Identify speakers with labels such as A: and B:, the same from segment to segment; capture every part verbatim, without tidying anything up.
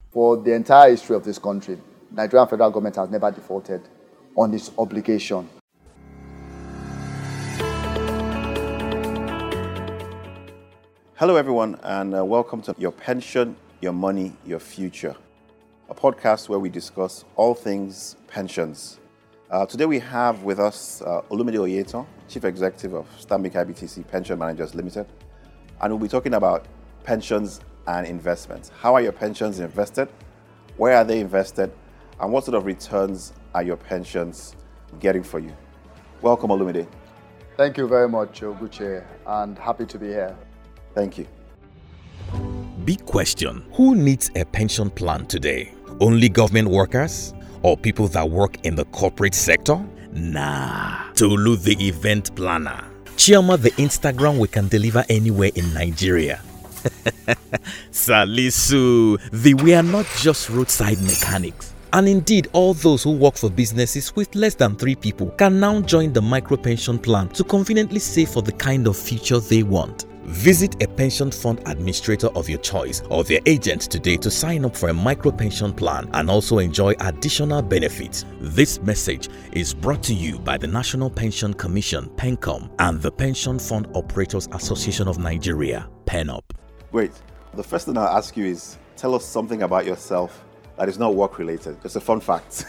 A: For the entire history of this country, Nigerian federal government has never defaulted on its obligation.
B: Hello, everyone, and uh, welcome to Your Pension, Your Money, Your Future, a podcast where we discuss all things pensions. Uh, today we have with us uh, Olumide Oyetan, Chief Executive of Stanbic I B T C Pension Managers Limited, and we'll be talking about pensions and investments. How are your pensions invested? Where are they invested? And what sort of returns are your pensions getting for you? Welcome, Olumide.
A: Thank you very much, Oguche, and happy to be here.
B: Thank you.
C: Big question. Who needs a pension plan today? Only government workers? Or people that work in the corporate sector? Nah. Tolu the event planner. Chioma the Instagram we can deliver anywhere in Nigeria. Salisu, the we are not just roadside mechanics. And indeed, all those who work for businesses with less than three people can now join the micro pension plan to conveniently save for the kind of future they want. Visit a pension fund administrator of your choice or their agent today to sign up for a micro pension plan and also enjoy additional benefits. This message is brought to you by the National Pension Commission, PENCOM, and the Pension Fund Operators Association of Nigeria, PENOP.
B: Great. The first thing I'll ask you is, tell us something about yourself that is not work related. Just a fun fact.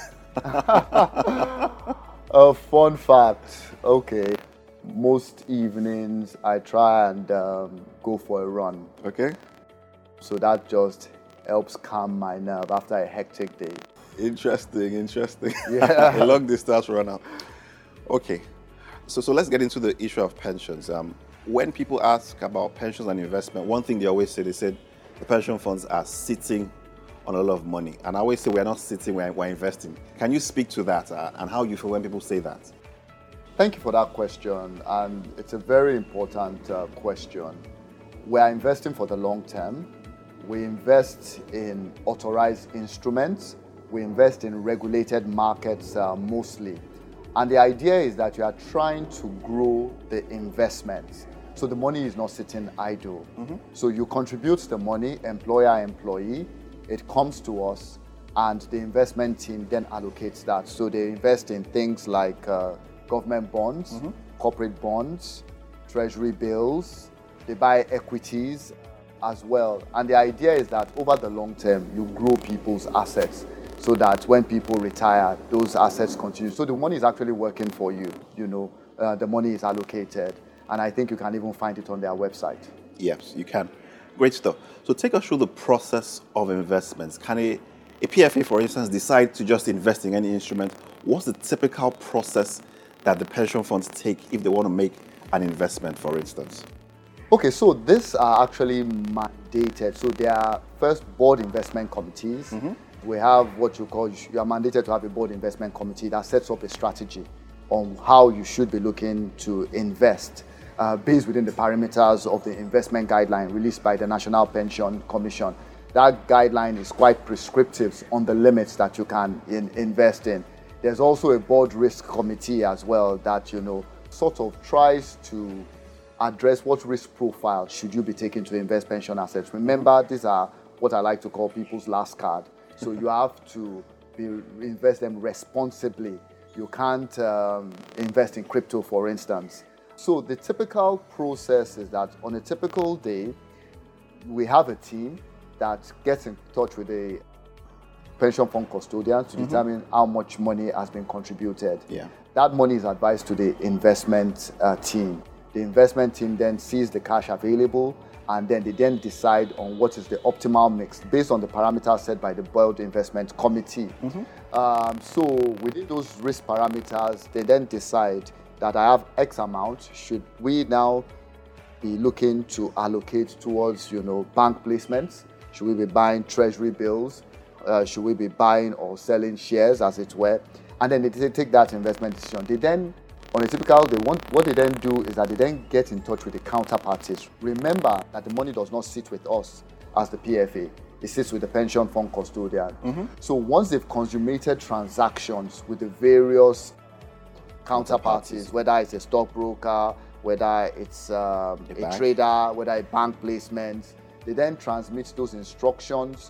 A: A fun fact. Okay. Most evenings I try and um, go for a run.
B: Okay.
A: So that just helps calm my nerve after a hectic day.
B: Interesting, interesting.
A: Yeah.
B: A long distance runner. Okay. So so let's get into the issue of pensions. Um, when people ask about pensions and investment, one thing they always say, they said the pension funds are sitting on a lot of money. And I always say we're not sitting, we're, we're investing. Can you speak to that uh, and how you feel when people say that?
A: Thank you for that question, and it's a very important uh, question. We are investing for the long term. We invest in authorized instruments. We invest in regulated markets uh, mostly. And the idea is that you are trying to grow the investments. So the money is not sitting idle. Mm-hmm. So you contribute the money, employer, employee, it comes to us, and the investment team then allocates that. So they invest in things like uh, government bonds, mm-hmm. corporate bonds, treasury bills. They buy equities as well. And the idea is that over the long term, you grow people's assets so that when people retire, those assets continue. So the money is actually working for you. You know, uh, the money is allocated. And I think you can even find it on their website.
B: Yes, you can. Great stuff. So take us through the process of investments. Can a, a P F A, for instance, decide to just invest in any instrument? What's the typical process that the pension funds take if they want to make an investment, for instance?
A: Okay, so these are actually mandated. So they are first board investment committees. Mm-hmm. We have what you call, you are mandated to have a board investment committee that sets up a strategy on how you should be looking to invest uh, based within the parameters of the investment guideline released by the National Pension Commission. That guideline is quite prescriptive on the limits that you can in, invest in. There's also a board risk committee as well that, you know, sort of tries to address what risk profile should you be taking to invest pension assets. Remember, these are what I like to call people's last card. So you have to be, invest them responsibly. You can't um, invest in crypto, for instance. So the typical process is that on a typical day, we have a team that gets in touch with the pension fund custodian to mm-hmm. determine how much money has been contributed.
B: Yeah.
A: That money is advised to the investment uh, team. The investment team then sees the cash available, and then they then decide on what is the optimal mix based on the parameters set by the board investment committee. Mm-hmm. Um, so within those risk parameters, they then decide that I have X amount. Should we now be looking to allocate towards, you know, bank placements? Should we be buying treasury bills? Uh, should we be buying or selling shares, as it were? And then they take that investment decision. They then, on a typical, they want, what they then do is that they then get in touch with the counterparties. Remember that the money does not sit with us as the P F A. It sits with the pension fund custodian. Mm-hmm. So once they've consummated transactions with the various counterparties, whether it's a stockbroker, whether it's um, a, a trader, whether a bank placement, they then transmit those instructions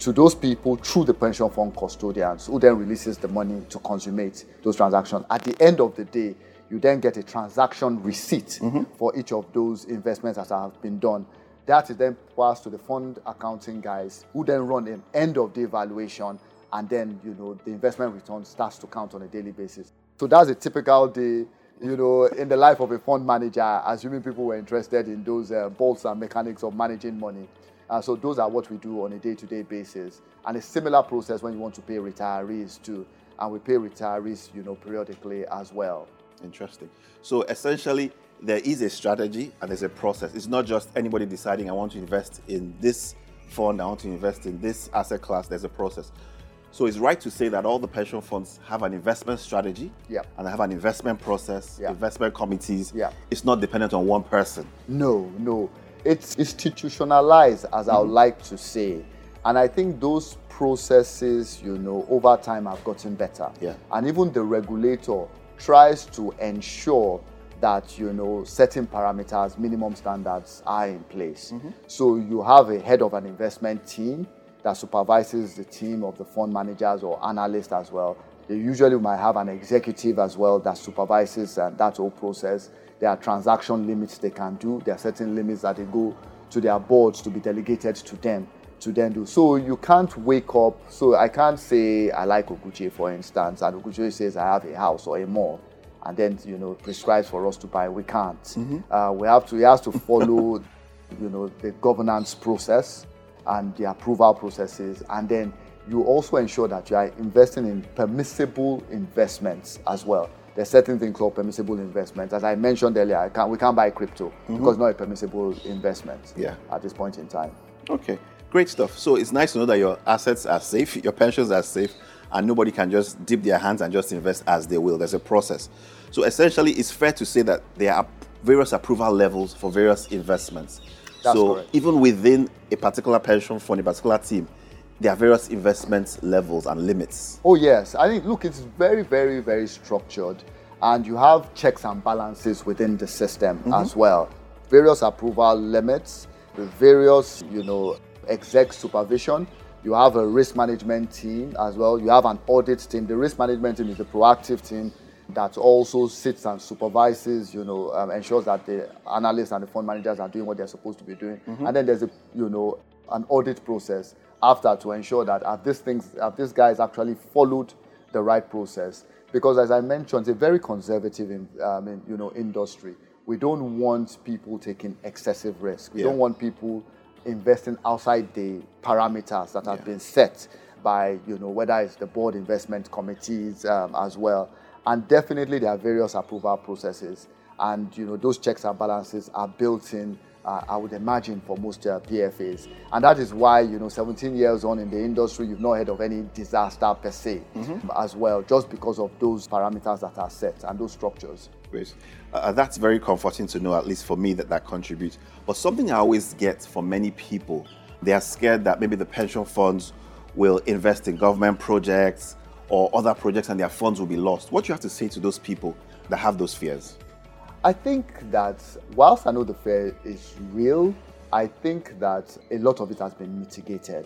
A: to those people through the pension fund custodians, who then releases the money to consummate those transactions. At the end of the day, you then get a transaction receipt mm-hmm. for each of those investments that have been done. That is then passed to the fund accounting guys, who then run an end of day valuation, and then, you know, the investment return starts to count on a daily basis. So that's a typical day, you know, in the life of a fund manager, assuming people were interested in those uh, bolts and mechanics of managing money. Uh, so those are what we do on a day-to-day basis. And a similar process when you want to pay retirees too. And we pay retirees, you know, periodically as well.
B: Interesting. So essentially, there is a strategy and there's a process. It's not just anybody deciding, I want to invest in this fund, I want to invest in this asset class. There's a process. So it's right to say that all the pension funds have an investment strategy,
A: yeah.
B: and they have an investment process, yeah. investment committees.
A: Yeah.
B: It's not dependent on one person.
A: No, no. It's institutionalized, as mm-hmm. I would like to say. And I think those processes, you know, over time have gotten better.
B: Yeah.
A: And even the regulator tries to ensure that, you know, certain parameters, minimum standards are in place. Mm-hmm. So you have a head of an investment team that supervises the team of the fund managers or analysts as well. They usually might have an executive as well that supervises uh, that whole process. There are transaction limits they can do. There are certain limits that they go to their boards to be delegated to them to then do. So you can't wake up. So I can't say I like Oguche, for instance, and Oguche says I have a house or a mall, and then, you know, prescribes for us to buy. We can't. Mm-hmm. Uh, we have to. He has to follow, you know, the governance process and the approval processes, and then you also ensure that you are investing in permissible investments as well. There's certain things called permissible investments. As I mentioned earlier, I can't, we can't buy crypto mm-hmm. because it's not a permissible investment
B: yeah.
A: at this point in time.
B: Okay, great stuff. So it's nice to know that your assets are safe, your pensions are safe, and nobody can just dip their hands and just invest as they will. There's a process. So essentially, it's fair to say that there are various approval levels for various investments.
A: That's
B: so
A: correct.
B: Even within a particular pension fund, a particular team, there are various investment levels and limits.
A: Oh yes, I think, look, it's very, very, very structured, and you have checks and balances within the system mm-hmm. as well. Various approval limits, the various, you know, exec supervision. You have a risk management team as well. You have an audit team. The risk management team is a proactive team that also sits and supervises, you know, um, ensures that the analysts and the fund managers are doing what they're supposed to be doing. Mm-hmm. And then there's a, you know, an audit process after to ensure that have these things, have these guys actually followed the right process. Because as I mentioned, it's a very conservative, in, um, in, you know, industry. We don't want people taking excessive risk. We yeah. don't want people investing outside the parameters that have yeah. been set by, you know, whether it's the board investment committees um, as well. And definitely there are various approval processes, and, you know, those checks and balances are built in, uh, I would imagine, for most uh, P F As. And that is why, you know, seventeen years on in the industry, you've not heard of any disaster per se mm-hmm. as well, just because of those parameters that are set and those structures.
B: Great. Uh, that's very comforting to know, at least for me, that that contributes. But something I always get from many people, they are scared that maybe the pension funds will invest in government projects or other projects and their funds will be lost. What do you have to say to those people that have those fears?
A: I think that whilst I know the fear is real, I think that a lot of it has been mitigated.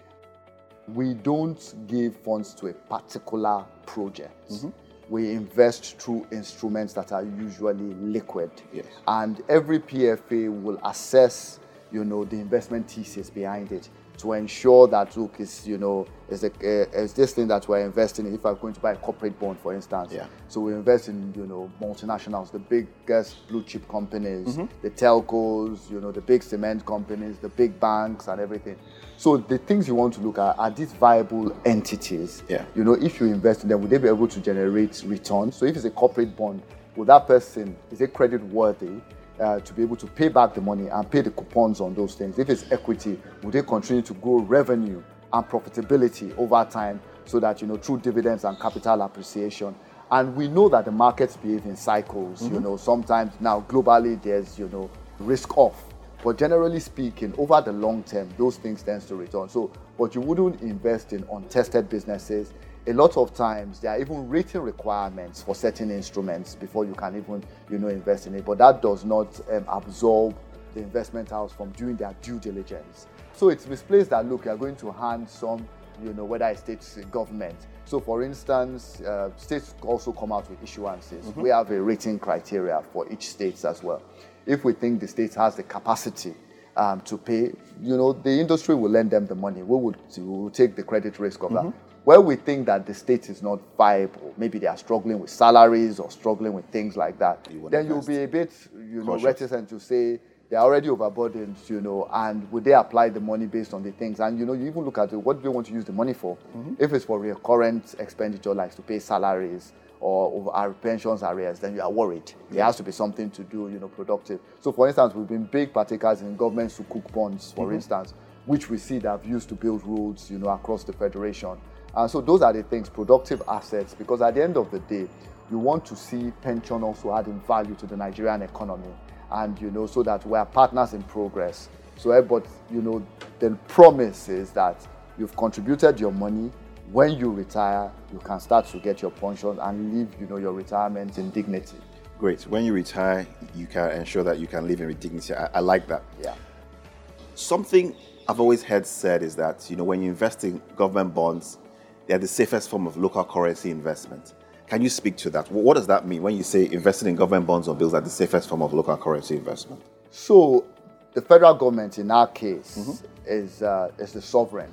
A: We don't give funds to a particular project. Mm-hmm. We invest through instruments that are usually liquid.
B: Yes.
A: And every P F A will assess, you know, the investment thesis behind it to ensure that, look, is, you know, is, a, uh, is this thing that we're investing in. If I'm going to buy a corporate bond, for instance,
B: yeah.
A: so we invest in, you know, multinationals, the biggest blue chip companies, mm-hmm. the telcos, you know, the big cement companies, the big banks and everything. So the things you want to look at are these viable entities.
B: Yeah.
A: You know, if you invest in them, will they be able to generate returns? So if it's a corporate bond, will that person, is it credit worthy? Uh, to be able to pay back the money and pay the coupons on those things? If it's equity, will they continue to grow revenue and profitability over time so that, you know, through dividends and capital appreciation? And we know that the markets behave in cycles. Mm-hmm. You know, sometimes now globally there's, you know, risk off. But generally speaking, over the long term, those things tend to return. So, but you wouldn't invest in untested businesses. A lot of times, there are even rating requirements for certain instruments before you can even, you know, invest in it. But that does not um, absolve the investment house from doing their due diligence. So it's misplaced that, look, you're going to hand some, you know, whether it's state government. So for instance, uh, states also come out with issuances. Mm-hmm. We have a rating criteria for each state as well. If we think the state has the capacity um, to pay, you know, the industry will lend them the money. We would, we will take the credit risk of mm-hmm. that. Where we think that the state is not viable, maybe they are struggling with salaries or struggling with things like that, you then you'll be a bit, you know, reticent to say they're already overburdened, you know, and would they apply the money based on the things? And, you know, you even look at it, what do they want to use the money for? Mm-hmm. If it's for recurrent expenditure, like to pay salaries or our pensions arrears, then you are worried. Yeah. There has to be something to do, you know, productive. So, for instance, we've been big partakers in government sukuk bonds, for mm-hmm. instance, which we see that have used to build roads, you know, across the federation. And so those are the things, productive assets, because at the end of the day, you want to see pension also adding value to the Nigerian economy. And, you know, so that we're partners in progress. So, but, you know, the promise is that you've contributed your money. When you retire, you can start to get your pension and live, you know, your retirement in dignity.
B: Great. When you retire, you can ensure that you can live in dignity. I, I like that.
A: Yeah.
B: Something I've always heard said is that, you know, when you invest in government bonds, they're the safest form of local currency investment. Can you speak to that? What does that mean when you say investing in government bonds or bills are the safest form of local currency investment?
A: So the federal government in our case mm-hmm. is, uh, is the sovereign.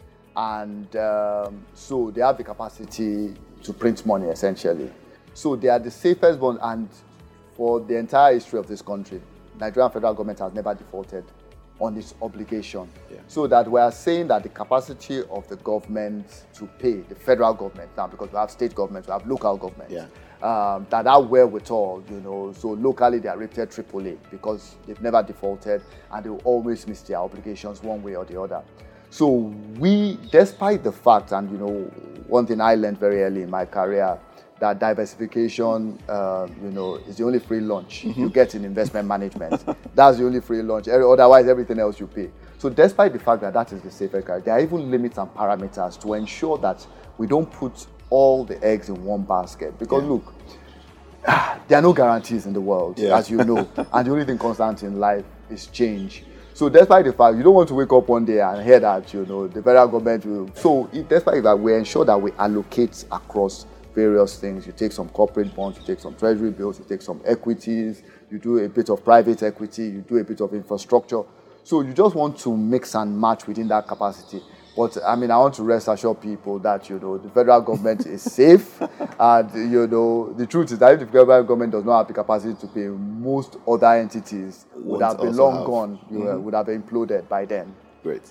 A: And um, so they have the capacity to print money, essentially. So they are the safest bonds. And for the entire history of this country, Nigerian federal government has never defaulted on its obligation. Yeah. So that we are saying that the capacity of the government to pay, the federal government now, because we have state governments, we have local governments, yeah. um, that are wherewithal, you know, so locally they are rated triple A because they've never defaulted and they will always miss their obligations one way or the other. So we, despite the fact, and you know, one thing I learned very early in my career, that diversification, uh, you know, is the only free lunch mm-hmm. you get in investment management. That's the only free lunch. Otherwise, everything else you pay. So despite the fact that that is the safest card, there are even limits and parameters to ensure that we don't put all the eggs in one basket. Because yeah. look, there are no guarantees in the world, yeah. as you know. And the only thing constant in life is change. So despite the fact, you don't want to wake up one day and hear that, you know, the federal government will. So despite that, we ensure that we allocate across various things. You take some corporate bonds, you take some treasury bills, you take some equities, you do a bit of private equity, you do a bit of infrastructure. So you just want to mix and match within that capacity. But I mean, I want to rest assure people that, you know, the federal government is safe. And, you know, the truth is that if the federal government does not have the capacity to pay, most other entities would have been long have. gone, you mm-hmm. know, would have imploded by then.
B: Great.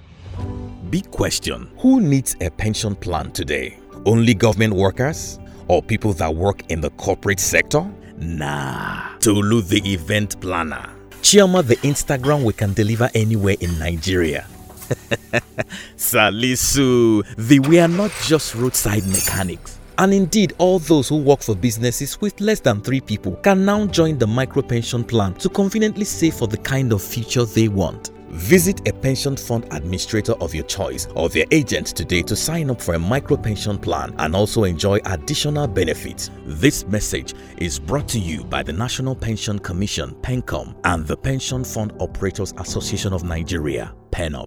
C: Big question. Who needs a pension plan today? Only government workers? Or people that work in the corporate sector? Nah. Tolu the event planner. Chioma the Instagram we can deliver anywhere in Nigeria. Salisu, the we are not just roadside mechanics. And indeed, all those who work for businesses with less than three people can now join the micro pension plan to conveniently save for the kind of future they want. Visit a pension fund administrator of your choice or their agent today to sign up for a micro pension plan and also enjoy additional benefits. This message is brought to you by the National Pension Commission, PENCOM, and the Pension Fund Operators Association of Nigeria, PENOP.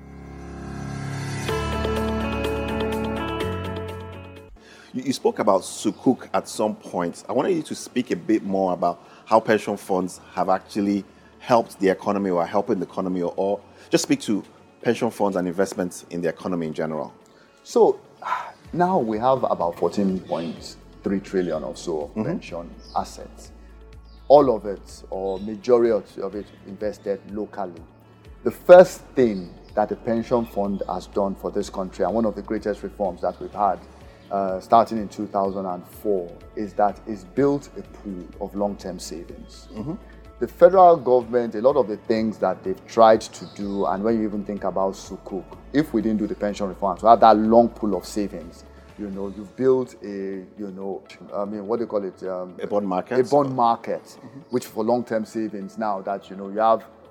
B: You spoke about sukuk at some point. I wanted you to speak a bit more about how pension funds have actually helped the economy or are helping the economy, or, or just speak to pension funds and investments in the economy in general.
A: So now we have about fourteen point three trillion or so of mm-hmm. pension assets. All of it, or majority of it, invested locally. The first thing that the pension fund has done for this country, and one of the greatest reforms that we've had, Uh, starting in two thousand four, is that it's built a pool of long-term savings. Mm-hmm. The federal government, a lot of the things that they've tried to do, and when you even think about sukuk, if we didn't do the pension reform, to have that long pool of savings, you know, you've built a, you know, I mean, what do you call it? Um,
B: a bond market.
A: A bond market, mm-hmm. which for long-term savings now that, you know, you have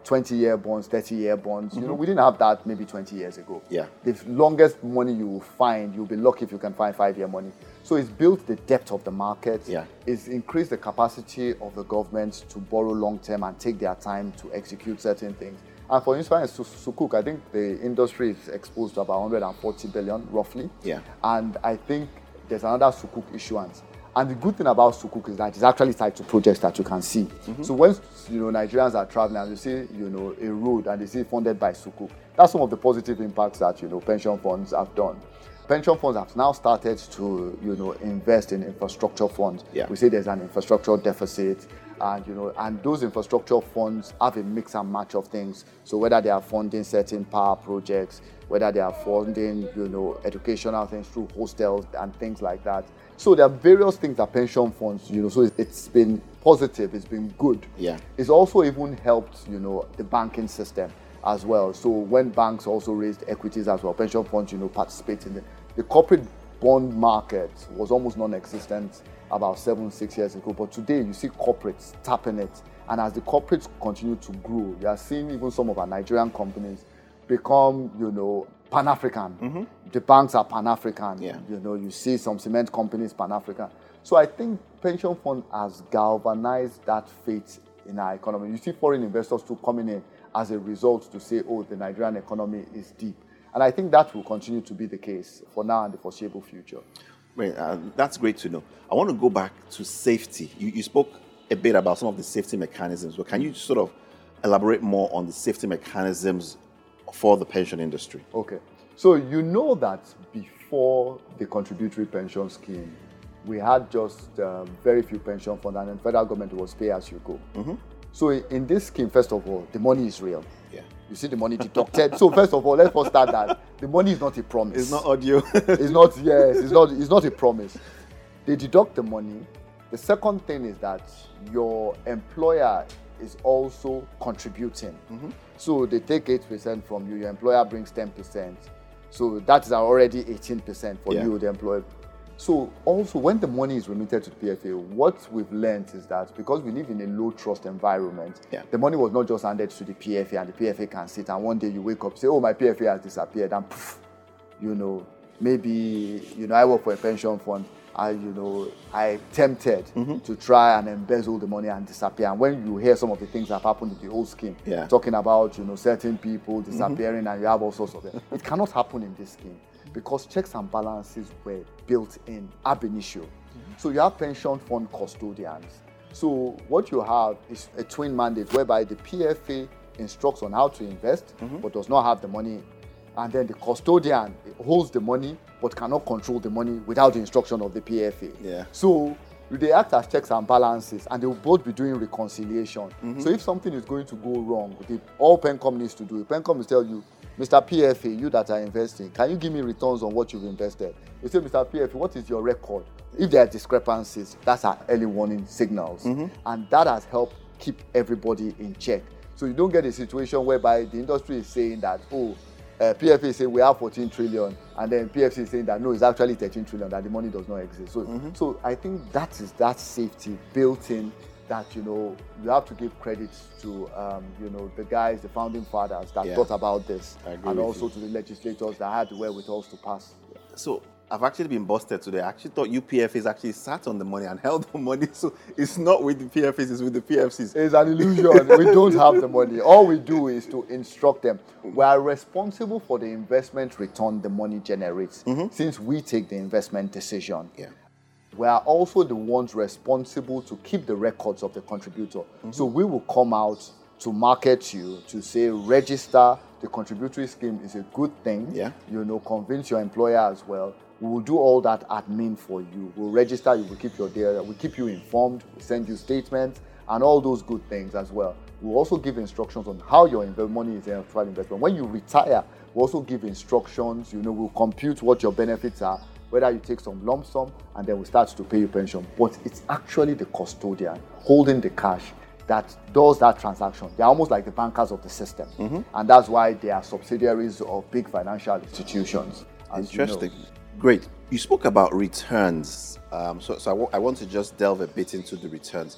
A: twenty-year bonds, thirty-year bonds. Mm-hmm. You know, we didn't have that maybe twenty years ago.
B: Yeah.
A: The longest money you will find, you'll be lucky if you can find five-year money. So it's built the depth of the market.
B: Yeah.
A: It's increased the capacity of the government to borrow long-term and take their time to execute certain things. And for instance, Sukuk, I think the industry is exposed to about one hundred forty billion roughly.
B: Yeah.
A: And I think there's another Sukuk issuance. And the good thing about Sukuk is that it's actually tied to projects that you can see. Mm-hmm. So when you know Nigerians are traveling and you see you know a road and they see it funded by Sukuk, that's some of the positive impacts that you know pension funds have done. Pension funds have now started to you know invest in infrastructure funds.
B: Yeah.
A: We say there's an infrastructure deficit, and you know and those infrastructure funds have a mix and match of things. So whether they are funding certain power projects, whether they are funding you know educational things through hostels and things like that. So there are various things that pension funds, you know, so it's been positive, it's been good.
B: Yeah.
A: It's also even helped, you know, the banking system as well. So when banks also raised equities as well, pension funds, you know, participate in it. The corporate bond market was almost non-existent about seven, six years ago. But today you see corporates tapping it. And as the corporates continue to grow, you are seeing even some of our Nigerian companies become, you know, Pan-African. Mm-hmm. The banks are Pan-African.
B: Yeah.
A: You know, you see some cement companies Pan-African. So I think pension fund has galvanized that faith in our economy. You see foreign investors too coming in as a result to say, oh, the Nigerian economy is deep. And I think that will continue to be the case for now and the foreseeable future.
B: Right, uh, that's great to know. I want to go back to safety. You, you spoke a bit about some of the safety mechanisms, but can you sort of elaborate more on the safety mechanisms for the pension industry?
A: Okay. So you know that before the contributory pension scheme, we had just um, very few pension funds, and the federal government was pay as you go. Mm-hmm. So in this scheme, first of all, the money is real.
B: Yeah.
A: You see the money deducted. So first of all, let's first start that the money is not a promise.
B: It's not audio.
A: It's not, yes, it's not, it's not a promise. They deduct the money. The second thing is that your employer is also contributing. Mm-hmm. So they take eight percent from you, your employer brings ten percent. So that is already eighteen percent for yeah. you, the employer. So also when the money is remitted to the P F A, what we've learned is that because we live in a low trust environment,
B: yeah. the
A: money was not just handed to the P F A and the P F A can sit and one day you wake up and say, oh, my P F A has disappeared, and poof, you know, maybe, you know, I work for a pension fund. I, you know, I tempted mm-hmm. to try and embezzle the money and disappear. And when you hear some of the things that have happened in the old scheme,
B: yeah.
A: talking about, you know, certain people disappearing mm-hmm. and you have all sorts of them, it cannot happen in this scheme because checks and balances were built in ab initio. Mm-hmm. So you have pension fund custodians. So what you have is a twin mandate whereby the P F A instructs on how to invest, mm-hmm. but does not have the money. And then the custodian holds the money but cannot control the money without the instruction of the P F A.
B: Yeah.
A: So they act as checks and balances, and they will both be doing reconciliation. Mm-hmm. So if something is going to go wrong, the, all PenCom needs to do, PenCom will tell you, Mister P F A, you that are investing, can you give me returns on what you've invested? You say, Mister P F A, what is your record? If there are discrepancies, that's our early warning signals. Mm-hmm. And that has helped keep everybody in check. So you don't get a situation whereby the industry is saying that, oh, Uh, P F A is saying we have fourteen trillion, and then P F C is saying that no, it's actually thirteen trillion, that the money does not exist. So, mm-hmm. so I think that is that safety built in that, you know, you have to give credit to, um, you know, the guys, the founding fathers that yeah. thought about this, and also you. to the legislators that had the wherewithal to pass.
B: So I've actually been busted today. I actually thought U P F As actually sat on the money and held the money. So it's not with the P F As, it's with the P F Cs.
A: It's an illusion. We don't have the money. All we do is to instruct them. We are responsible for the investment return the money generates, mm-hmm. since we take the investment decision.
B: Yeah.
A: We are also the ones responsible to keep the records of the contributor. Mm-hmm. So we will come out to market you, to say register, the contributory scheme is a good thing.
B: Yeah.
A: You know, convince your employer as well. We will do all that admin for you. We'll register you, we'll keep your data, we'll keep you informed, we'll send you statements, and all those good things as well. We'll also give instructions on how your money is in actual investment. When you retire, we'll also give instructions, you know, we'll compute what your benefits are, whether you take some lump sum, and then we start to pay you pension. But it's actually the custodian holding the cash that does that transaction. They're almost like the bankers of the system. Mm-hmm. And that's why they are subsidiaries of big financial institutions.
B: Interesting.
A: You know.
B: Great. You spoke about returns. Um, so so I, w- I want to just delve a bit into the returns.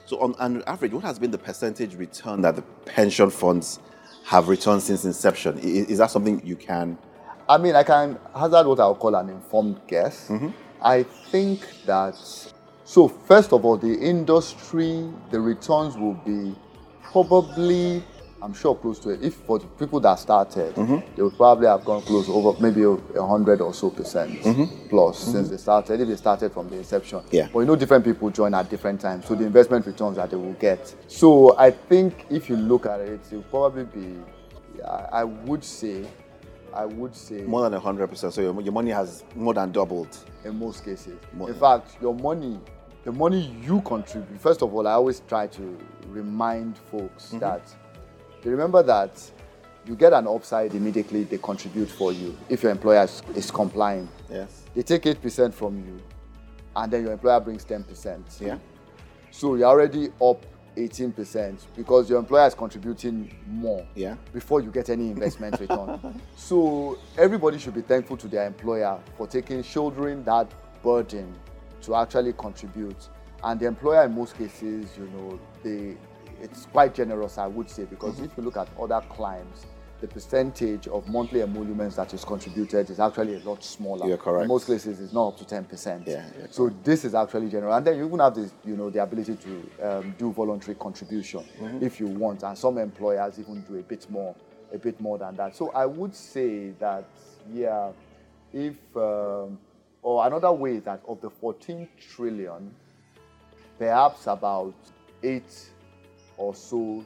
B: So on, on average, what has been the percentage return that the pension funds have returned since inception? Is, is that something you can?
A: I mean, I can hazard what I'll call an informed guess.
B: Mm-hmm.
A: I think that, so first of all, the industry, the returns will be probably, I'm sure, close to it. If for the people that started, mm-hmm. they would probably have gone close over maybe a hundred or so percent mm-hmm. plus mm-hmm. since they started, if they started from the inception.
B: Yeah.
A: But you know, different people join at different times, so the investment returns that they will get. So I think if you look at it, it will probably be, I, I would say, I would say
B: more than a hundred percent. So your, your money has more than doubled
A: in most cases.
B: More
A: in
B: than.
A: fact, your money, the money you contribute. First of all, I always try to remind folks mm-hmm. that they remember that you get an upside immediately. They contribute for you if your employer is, is complying.
B: Yes.
A: They take eight percent from you, and then your employer brings ten percent.
B: Yeah.
A: So you're already up eighteen percent because your employer is contributing more
B: yeah.
A: before you get any investment return. So everybody should be thankful to their employer for taking, shouldering that burden to actually contribute. And the employer in most cases, you know, they it's quite generous, I would say, because mm-hmm. if you look at other climes, the percentage of monthly emoluments that is contributed is actually a lot smaller.
B: You're correct.
A: In most cases, it's not up to ten percent.
B: Yeah,
A: so this is actually general. And then you even have this, you know, the ability to um, do voluntary contribution mm-hmm. if you want. And some employers even do a bit more, a bit more than that. So I would say that, yeah, if, um, or another way is that of the fourteen trillion, perhaps about eight or so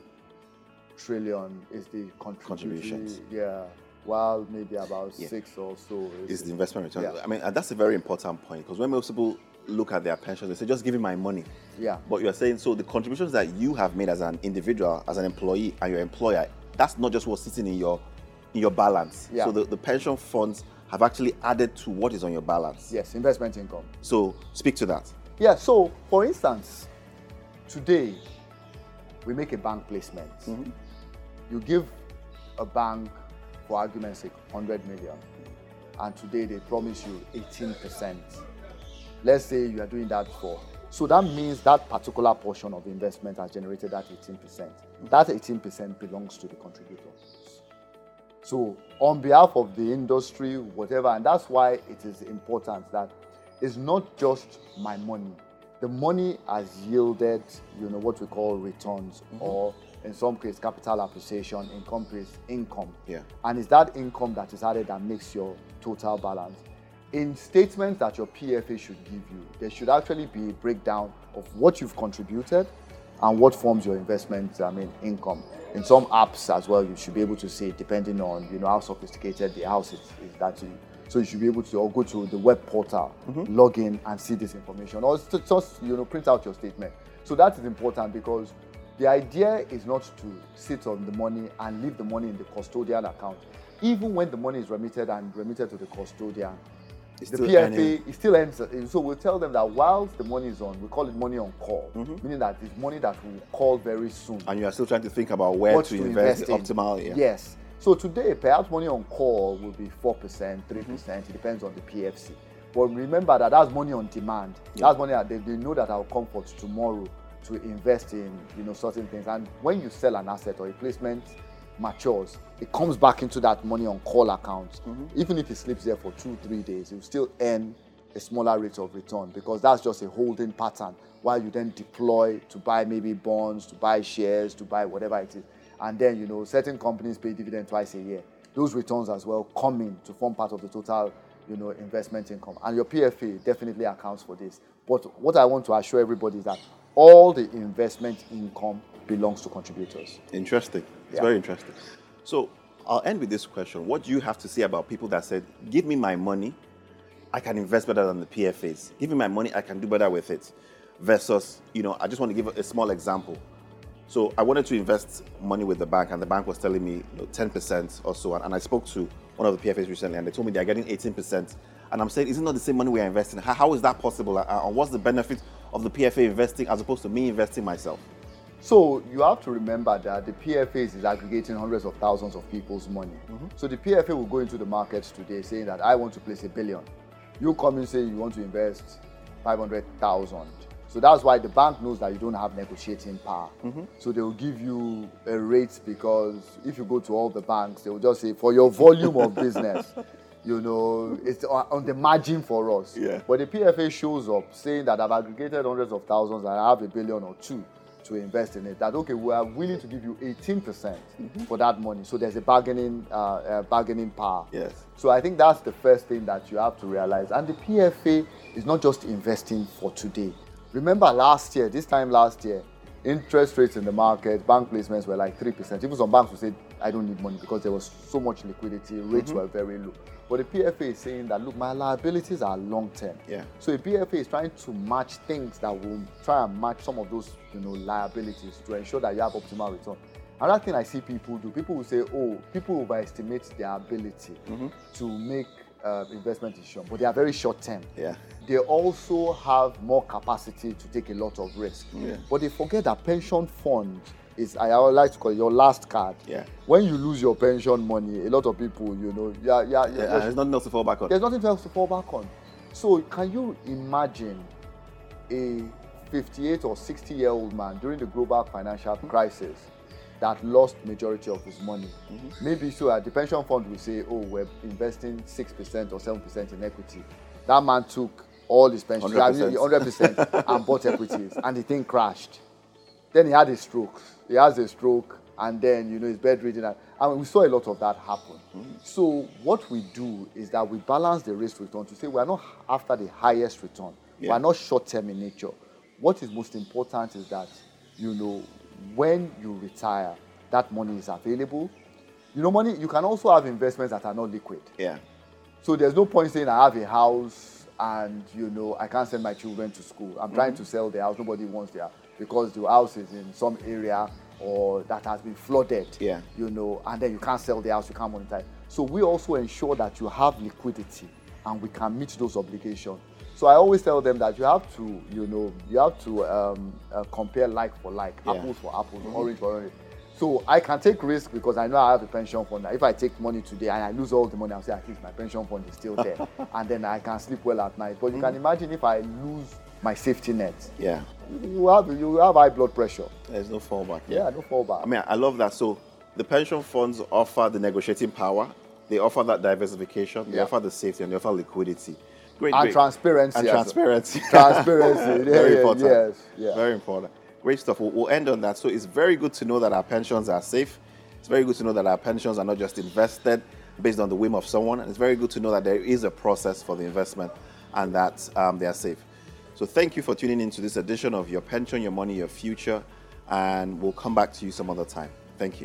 A: trillion is the contributions. Yeah, while maybe about yeah. six or so
B: is, is the investment return.
A: Yeah.
B: I mean, and that's a very important point, because when most people look at their pensions, they say, just give me my money.
A: Yeah.
B: But you're saying, so the contributions that you have made as an individual, as an employee, and your employer, that's not just what's sitting in your in your balance.
A: Yeah.
B: So the, the pension funds have actually added to what is on your balance.
A: Yes, investment income.
B: So speak to that.
A: Yeah, so for instance, today we make a bank placement.
B: Mm-hmm.
A: You give a bank, for argument's sake, one hundred million, and today they promise you eighteen percent. Let's say you are doing that for, so that means that particular portion of investment has generated that eighteen percent. Mm-hmm. That eighteen percent belongs to the contributor. So on behalf of the industry, whatever, and that's why it is important that it's not just my money. The money has yielded, you know, what we call returns, mm-hmm. or in some cases, capital appreciation, in some cases, income.
B: Yeah.
A: And it's that income that is added that makes your total balance. In statements that your P F A should give you, there should actually be a breakdown of what you've contributed and what forms your investment, I mean, income. In some apps as well, you should be able to see, depending on, you know, how sophisticated the house is, is that you. So you should be able to or go to the web portal, mm-hmm. log in and see this information, or just, you know, print out your statement. So that is important, because the idea is not to sit on the money and leave the money in the custodial account. Even when the money is remitted and remitted to the custodian, it's the P F A, it still ends. So we'll tell them that whilst the money is on, we call it money on call, mm-hmm. meaning that it's money that will call very soon.
B: And you are still trying to think about where
A: what
B: to,
A: to
B: invest,
A: invest
B: optimal. Yeah.
A: Yes. So today, perhaps money on call will be four percent, three percent, mm-hmm. it depends on the P F C. But remember that that's money on demand. Yeah. That's money that they, they know that I'll come for tomorrow to invest in, you know, certain things. And when you sell an asset or a placement matures, it comes back into that money on call account. Mm-hmm. Even if it slips there for two, three days, it will still earn a smaller rate of return, because that's just a holding pattern while you then deploy to buy maybe bonds, to buy shares, to buy whatever it is. And then, you know, certain companies pay dividend twice a year. Those returns as well come in to form part of the total, you know, investment income. And your P F A definitely accounts for this. But what I want to assure everybody is that all the investment income belongs to contributors.
B: Interesting. It's
A: Yeah.
B: very interesting. So I'll end with this question. What do you have to say about people that said, give me my money, I can invest better than the P F As. Give me my money, I can do better with it. Versus, you know, I just want to give a small example. So I wanted to invest money with the bank, and the bank was telling me, you know, ten percent or so. And, and I spoke to one of the P F As recently, and they told me they're getting eighteen percent. And I'm saying, isn't that the same money we are investing? How, how is that possible? And, and what's the benefit of the P F A investing as opposed to me investing myself?
A: So you have to remember that the P F As is aggregating hundreds of thousands of people's money. Mm-hmm. So the P F A will go into the market today saying that I want to place a billion. You come and say you want to invest five hundred thousand. So that's why the bank knows that you don't have negotiating power.
B: Mm-hmm.
A: So they will give you a rate, because if you go to all the banks, they will just say, for your volume of business, you know, it's on the margin for us.
B: Yeah.
A: But the P F A shows up saying that I've aggregated hundreds of thousands and I have a billion or two to invest in it. That, okay, we are willing to give you eighteen percent mm-hmm. for that money. So there's a bargaining, uh, uh, bargaining power.
B: Yes.
A: So I think that's the first thing that you have to realize. And the P F A is not just investing for today. Remember last year, this time last year, interest rates in the market, bank placements were like three percent. Even some banks would say, I don't need money because there was so much liquidity, rates mm-hmm. were very low. But the P F A is saying that, look, my liabilities are long-term.
B: Yeah.
A: So the P F A is trying to match things that will try and match some of those, you know, liabilities to ensure that you have optimal return. Another thing I see people do, people will say, oh, people overestimate their ability mm-hmm. to make uh, investment decisions, but they are very short-term.
B: Yeah.
A: They also have more capacity to take a lot of risk.
B: Yeah.
A: But they forget that pension fund is, I would like to call it your last card.
B: Yeah.
A: When you lose your pension money, a lot of people, you know, yeah, yeah,
B: yeah, yeah there's nothing else to fall back on.
A: There's nothing else to fall back on. So can you imagine a fifty-eight or sixty year old man during the global financial crisis that lost majority of his money? Mm-hmm. Maybe so at the pension fund will say, oh, we're investing six percent or seven percent in equity. That man took all his pension, one hundred percent and bought equities, and the thing crashed. Then he had a stroke. He has a stroke, and then, you know, he's bedridden. And, and we saw a lot of that happen. Mm-hmm. So what we do is that we balance the risk return to say we're not after the highest return. Yeah. We're not short-term in nature. What is most important is that, you know, when you retire, that money is available. You know, money, you can also have investments that are not liquid.
B: Yeah.
A: So there's no point saying I have a house and, you know, I can't send my children to school. I'm mm-hmm. trying to sell the house. Nobody wants the house because the house is in some area or that has been flooded. Yeah. You know, and then you can't sell the house, you can't monetize. So we also ensure that you have liquidity and we can meet those obligations. So I always tell them that you have to, you know, you have to um, uh, compare like for like, yeah. apples for apples, mm-hmm. orange for orange. So I can take risk because I know I have a pension fund. If I take money today and I lose all the money, I'll say at least my pension fund is still there. And then I can sleep well at night. But you mm-hmm. can imagine if I lose my safety net. Yeah. You have, you have high blood pressure.
B: There's no fallback.
A: Yeah, no fallback.
B: I mean, I love that. So the pension funds offer the negotiating power. They offer that diversification. They yeah. offer the safety and they offer liquidity. Great,
A: and
B: great.
A: transparency.
B: And transparency.
A: Transparency.
B: Very important.
A: Yes. Yeah.
B: Very important. Great stuff. We'll, we'll end on that. So it's very good to know that our pensions are safe. It's very good to know that our pensions are not just invested based on the whim of someone. And it's very good to know that there is a process for the investment and that um, they are safe. So thank you for tuning into this edition of Your Pension, Your Money, Your Future. And we'll come back to you some other time. Thank you.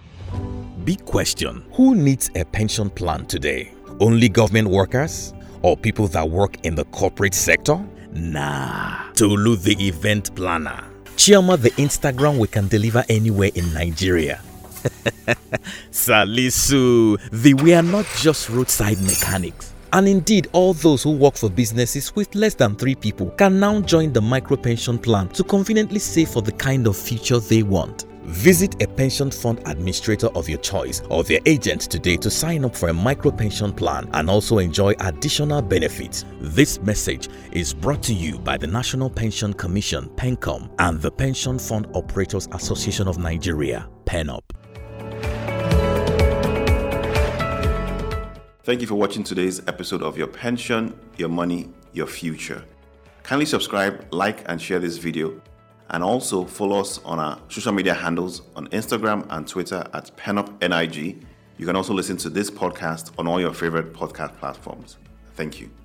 C: Big question. Who needs a pension plan today? Only government workers? Or people that work in the corporate sector? Nah. Tolu the event planner. Chioma the Instagram we can deliver anywhere in Nigeria. Salisu, the we are not just roadside mechanics. And indeed, all those who work for businesses with less than three people can now join the micro pension plan to conveniently save for the kind of future they want. Visit a pension fund administrator of your choice or their agent today to sign up for a micro pension plan and also enjoy additional benefits. This message is brought to you by the National Pension Commission, PENCOM, and the Pension Fund Operators Association of Nigeria, PENOP.
B: Thank you for watching today's episode of Your Pension, Your Money, Your Future. Kindly subscribe, like, and share this video. And also follow us on our social media handles on Instagram and Twitter at PenUpNIG. You can also listen to this podcast on all your favorite podcast platforms. Thank you.